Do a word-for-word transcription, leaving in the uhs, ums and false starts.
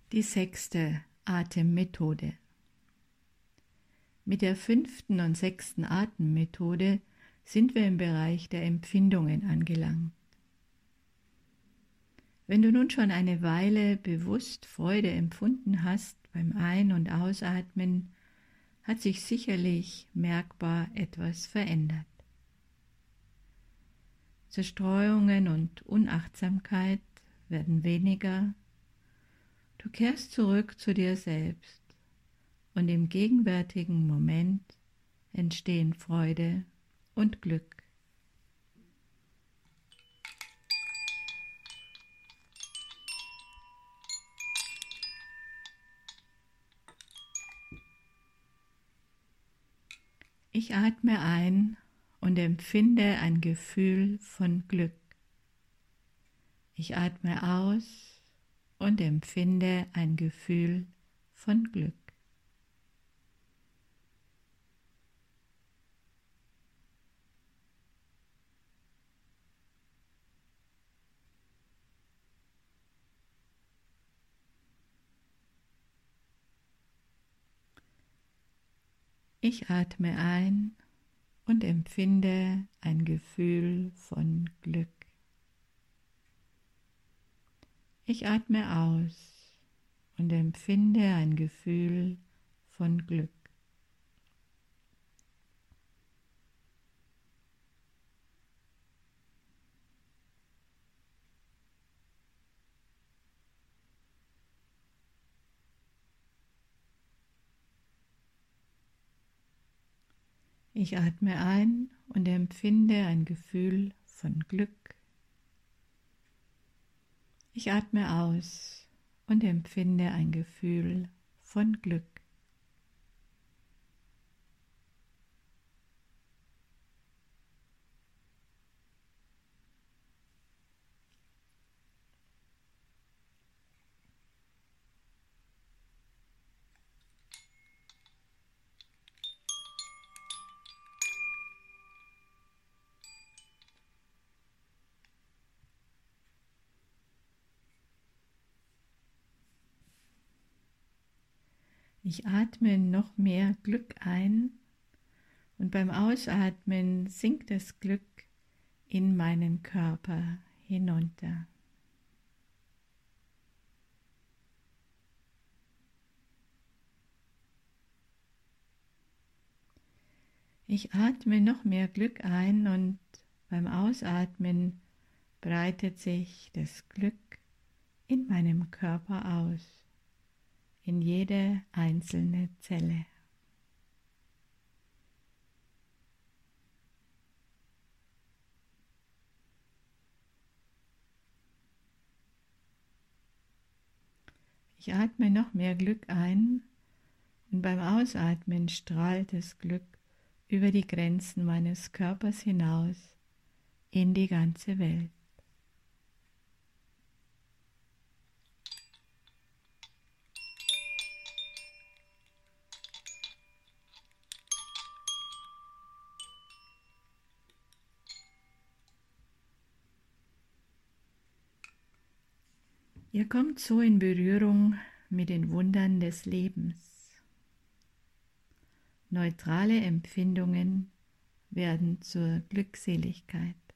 Die sechste Atemmethode. Mit der fünften und sechsten Atemmethode sind wir im Bereich der Empfindungen angelangt. Wenn du nun schon eine Weile bewusst Freude empfunden hast beim Ein- und Ausatmen, hat sich sicherlich merkbar etwas verändert. Zerstreuungen und Unachtsamkeit werden weniger. Du kehrst zurück zu dir selbst und im gegenwärtigen Moment entstehen Freude und Glück. Ich atme ein und empfinde ein Gefühl von Glück. Ich atme aus und empfinde ein Gefühl von Glück. Ich atme ein und empfinde ein Gefühl von Glück. Ich atme aus und empfinde ein Gefühl von Glück. Ich atme ein und empfinde ein Gefühl von Glück. Ich atme aus und empfinde ein Gefühl von Glück. Ich atme noch mehr Glück ein und beim Ausatmen sinkt das Glück in meinen Körper hinunter. Ich atme noch mehr Glück ein und beim Ausatmen breitet sich das Glück in meinem Körper aus, in jede einzelne Zelle. Ich atme noch mehr Glück ein und beim Ausatmen strahlt das Glück über die Grenzen meines Körpers hinaus in die ganze Welt. Ihr kommt so in Berührung mit den Wundern des Lebens. Neutrale Empfindungen werden zur Glückseligkeit.